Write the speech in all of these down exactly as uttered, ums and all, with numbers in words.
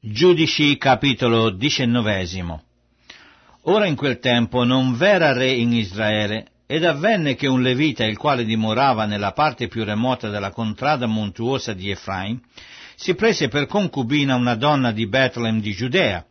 Giudici capitolo diciannovesimo. Ora in quel tempo non v'era re in Israele, ed avvenne che un levita, il quale dimorava nella parte più remota della contrada montuosa di Efraim, si prese per concubina una donna di Betlem di Giudea.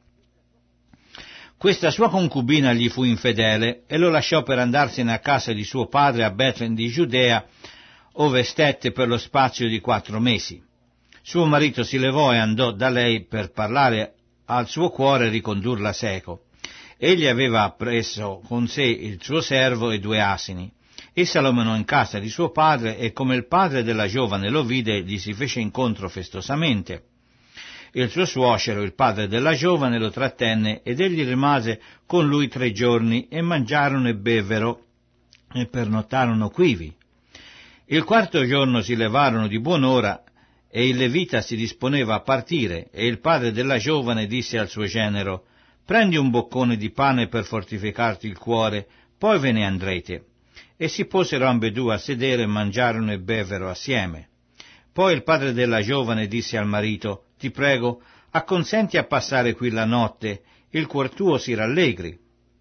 Questa sua concubina gli fu infedele e lo lasciò per andarsene a casa di suo padre a Betlem di Giudea, ove stette per lo spazio di quattro mesi. Suo marito si levò e andò da lei per parlare al suo cuore e ricondurla seco. Egli aveva preso con sé il suo servo e due asini. Essa lo menò in casa di suo padre e come il padre della giovane lo vide, gli si fece incontro festosamente. Il suo suocero, il padre della giovane, lo trattenne ed egli rimase con lui tre giorni e mangiarono e bevvero e pernottarono quivi. Il quarto giorno si levarono di buon'ora e il levita si disponeva a partire, e il padre della giovane disse al suo genero: «Prendi un boccone di pane per fortificarti il cuore, poi ve ne andrete». E si posero ambedue a sedere, mangiarono e bevvero assieme. Poi il padre della giovane disse al marito: «Ti prego, acconsenti a passare qui la notte, il cuor tuo si rallegri».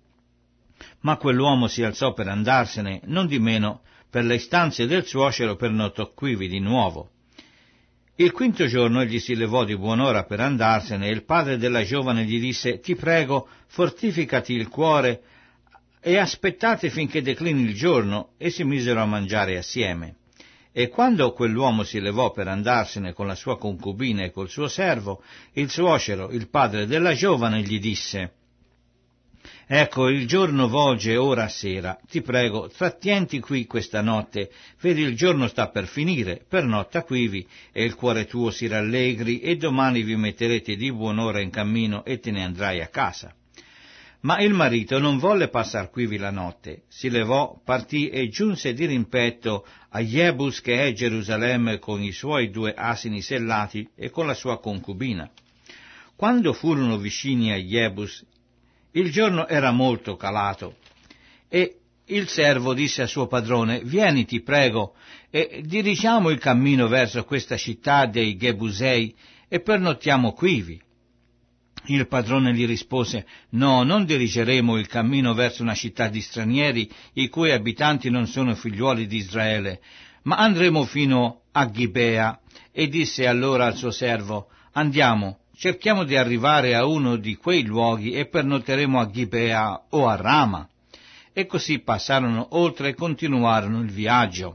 Ma quell'uomo si alzò per andarsene, non di meno per le istanze del suocero pernottò quivi di nuovo. Il quinto giorno egli si levò di buon'ora per andarsene e il padre della giovane gli disse: «Ti prego, fortificati il cuore e aspettate finché declini il giorno», e si misero a mangiare assieme. E quando quell'uomo si levò per andarsene con la sua concubina e col suo servo, il suocero, il padre della giovane, gli disse: «Ecco, il giorno volge ora a sera, ti prego, trattienti qui questa notte, vedi il giorno sta per finire, pernotta quivi, e il cuore tuo si rallegri, e domani vi metterete di buon'ora in cammino e te ne andrai a casa». Ma il marito non volle passar quivi la notte, si levò, partì e giunse di rimpetto a Jebus, che è Gerusalemme, con i suoi due asini sellati e con la sua concubina. Quando furono vicini a Jebus, il giorno era molto calato, e il servo disse a suo padrone: «Vieni, ti prego, e dirigiamo il cammino verso questa città dei Gebusei, e pernottiamo quivi». Il padrone gli rispose: «No, non dirigeremo il cammino verso una città di stranieri, i cui abitanti non sono figliuoli di Israele, ma andremo fino a Gibea». E disse allora al suo servo: «Andiamo, cerchiamo di arrivare a uno di quei luoghi e pernotteremo a Gibea o a Rama». E così passarono oltre e continuarono il viaggio.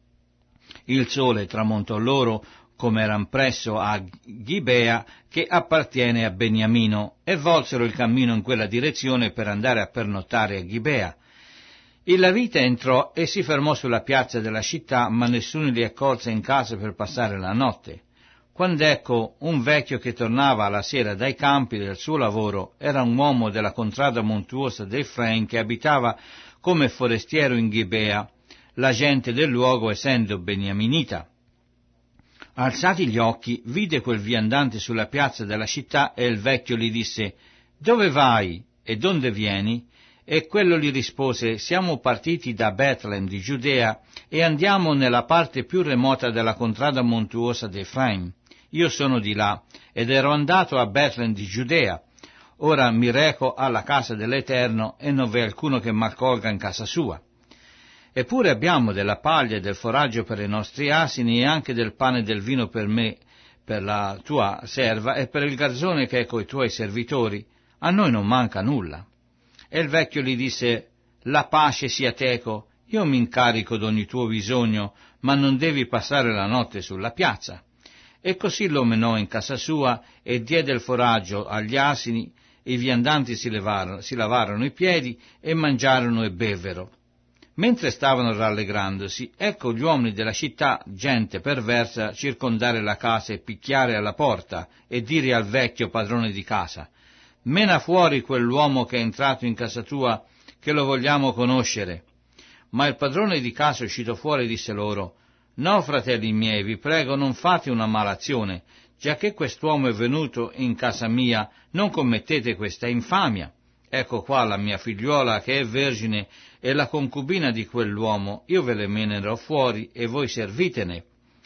Il sole tramontò loro come eran presso a Gibea, che appartiene a Beniamino, e volsero il cammino in quella direzione per andare a pernottare a Gibea. Il levita entrò e si fermò sulla piazza della città, ma nessuno li accolse in casa per passare la notte. Quando ecco un vecchio che tornava alla sera dai campi del suo lavoro, era un uomo della contrada montuosa d'Efraim che abitava come forestiero in Gibea, la gente del luogo essendo beniaminita. Alzati gli occhi, vide quel viandante sulla piazza della città e il vecchio gli disse: «Dove vai e donde vieni?» E quello gli rispose: «Siamo partiti da Betlem di Giudea e andiamo nella parte più remota della contrada montuosa d'Efraim. Io sono di là ed ero andato a Betlem di Giudea. Ora mi reco alla casa dell'Eterno e non v'è alcuno che m'accolga in casa sua. Eppure abbiamo della paglia e del foraggio per i nostri asini e anche del pane e del vino per me, per la tua serva e per il garzone che è coi tuoi servitori. A noi non manca nulla». E il vecchio gli disse: «La pace sia teco, io mi incarico d'ogni tuo bisogno, ma non devi passare la notte sulla piazza». E così lo menò in casa sua e diede il foraggio agli asini, i viandanti si, levarono, si lavarono i piedi e mangiarono e bevvero. Mentre stavano rallegrandosi, ecco gli uomini della città, gente perversa, circondare la casa e picchiare alla porta e dire al vecchio padrone di casa: «Mena fuori quell'uomo che è entrato in casa tua, che lo vogliamo conoscere». Ma il padrone di casa, uscito fuori, disse loro: «No, fratelli miei, vi prego, non fate una malazione, giacché quest'uomo è venuto in casa mia, non commettete questa infamia. Ecco qua la mia figliuola che è vergine e la concubina di quell'uomo, io ve le menerò fuori e voi servitene».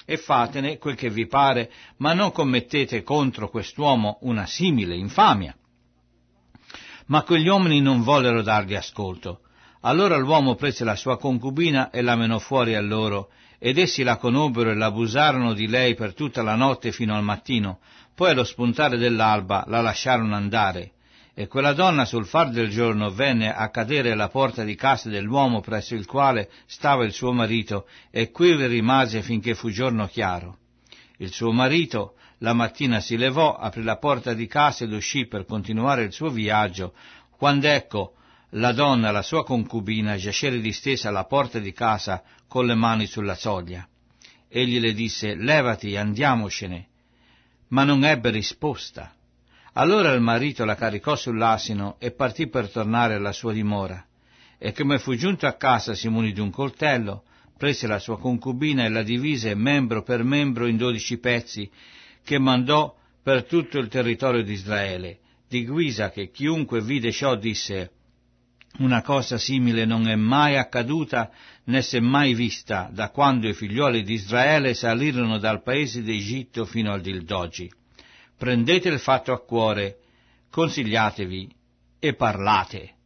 e fatene quel che vi pare, ma non commettete contro quest'uomo una simile infamia. Ma quegli uomini non vollero dargli ascolto. Allora l'uomo prese la sua concubina e la menò fuori a loro, ed essi la conobbero e l'abusarono di lei per tutta la notte fino al mattino. Poi allo spuntare dell'alba la lasciarono andare. E quella donna sul far del giorno venne a cadere alla porta di casa dell'uomo presso il quale stava il suo marito, e qui rimase finché fu giorno chiaro. Il suo marito la mattina si levò, aprì la porta di casa ed uscì per continuare il suo viaggio, quando ecco la donna, la sua concubina, giacere distesa alla porta di casa con le mani sulla soglia. Egli le disse: levati, andiamocene. Ma non ebbe risposta. Allora il marito la caricò sull'asino e partì per tornare alla sua dimora. E come fu giunto a casa si munì di un coltello, prese la sua concubina e la divise membro per membro in dodici pezzi, che mandò per tutto il territorio di Israele, di guisa che chiunque vide ciò disse: una cosa simile non è mai accaduta né s'è mai vista da quando i figlioli di Israele salirono dal paese d'Egitto fino al dì d'oggi. Prendete il fatto a cuore, consigliatevi e parlate.